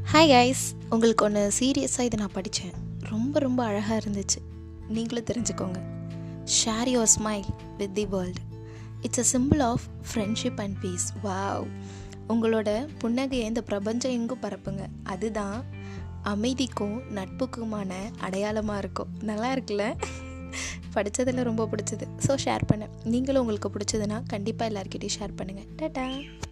Hi guys, உங்களுக்கு ஒன்று சீரியஸாக இதை நான் படித்தேன். ரொம்ப ரொம்ப அழகாக இருந்துச்சு. நீங்களும் தெரிஞ்சுக்கோங்க. Share your smile with the world. It's a simple of friendship and peace. Wow! உங்களோட புன்னகையை இந்த பிரபஞ்சம் எங்கும் பரப்புங்க. அதுதான் அமைதிக்கும் நட்புக்குமான அடையாளமாக இருக்கும். நல்லா இருக்குல்ல? படித்ததில் ரொம்ப பிடிச்சது. ஸோ ஷேர் பண்ணேன். நீங்களும் உங்களுக்கு பிடிச்சதுன்னா கண்டிப்பாக எல்லாருக்கிட்டையும் ஷேர் பண்ணுங்கள். டாடா.